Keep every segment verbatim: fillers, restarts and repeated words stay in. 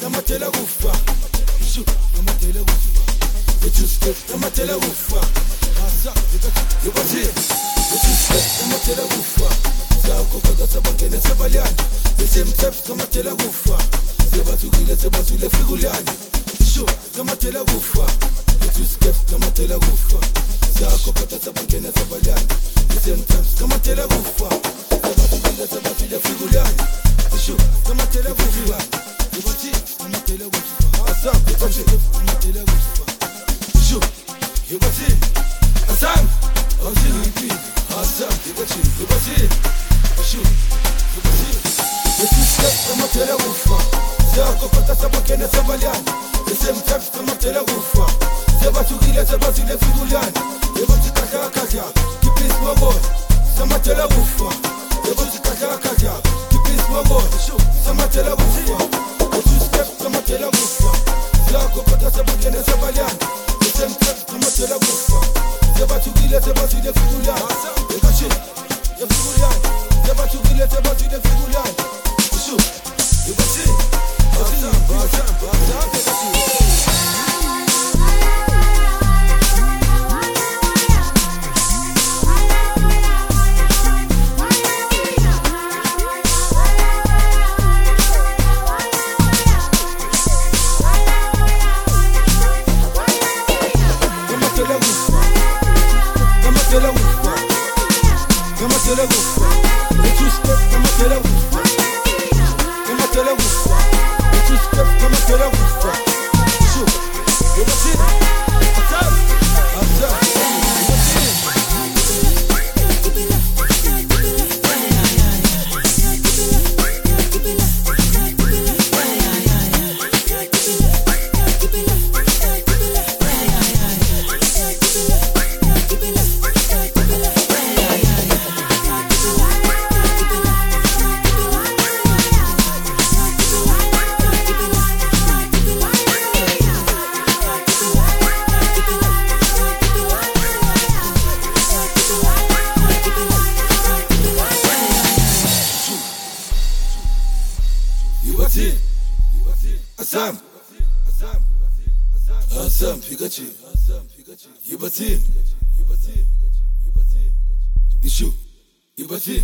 tamatela kufa shu tamatela kufa etu step tamatela kufa asa yobathi etu step tamatela kufa sakho kodwa sabangena sebalyana the steps tamatela kufa sebathukile sebathule fikulani shu tamatela kufa etu step tamatela kufa sakho kodwa sabangena sebalyana the steps tamatela kufa sebathukile sebathule fikulani shu tamatela kufa yobathi tamatela kufa asa yobathi tamatela kufa shu yobathi asa asa repeat asa yobathi yobathi shu yobathi etu step tamatela kufa sakho kodwa sabangena sebalyana the steps tamatela kufa sebathukile sebathule fikulani yobathi kakha kakha kipis mabona tamatela kufa yobathi kakha kakha kipis mabona shu tamatela kufa etu step tamatela kufa sakho kodwa sabangena sebalyana the steps tamatela kufa sebathukile sebathule fikulani yobathi fikulani sebathukile sebathule fikulani shu yobathi asa asa asa tamatela kufa etu step tamatela kufa tamatela kufa etu step tamatela kufa shu yobathi asa asa Asam, Asam, Asam, Pikachu, Yubatin, Issue, Yubatin,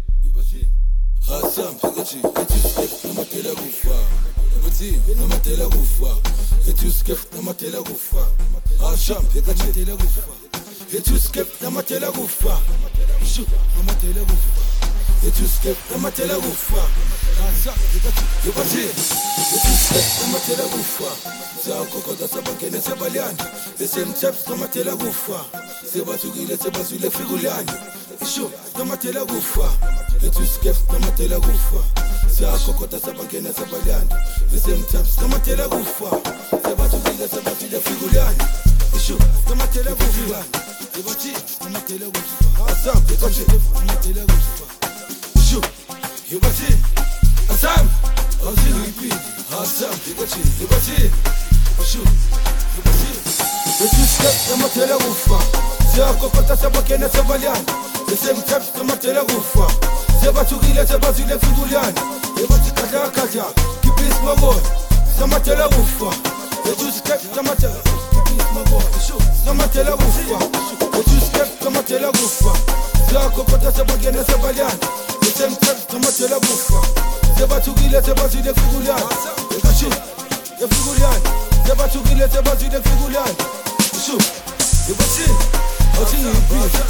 Asam, Pikachu, etu step tamatela kufa, Yubatin, tamatela kufa, etu step tamatela kufa, Asam, Pikachu, tamatela kufa, etu step tamatela kufa, Issue, tamatela kufa, etu step tamatela kufa, Asam, Pikachu, Yubatin. Etu step tamatela kufa sakho kodwa sabangena sebalyana the same steps tamatela kufa sebathukile sebathule fikulani isho tamatela kufa etu step tamatela kufa sakho kodwa sabangena sebalyana the same steps tamatela kufa sebathukile sebathule fikulani isho tamatela kufa yobathi tamatela kufa asam yobathi tamatela kufa isho yobathi asam asa repeat asa yobathi yobathi shu yobathi etu step tamatela kufa sakho kodwa sabangena sebalyana the same steps tamatela kufa sebathukile sebathule fikulani yobathi kakha kakha kipis mabona tamatela kufa etu step tamatela kipis mabona shu tamatela kufa etu step tamatela kufa sakho kodwa sabangena sebalyana the same steps tamatela kufa sebathukile sebathule fikulani yobathi fikulani sebathukile sebathule fikulani shu yobathi athi yipi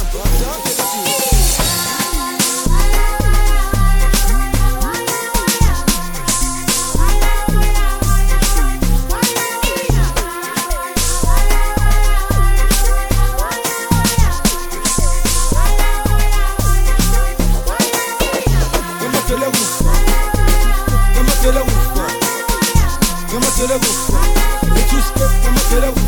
tamatela kufa tamatela kufa tamatela kufa etu step tamatela kufa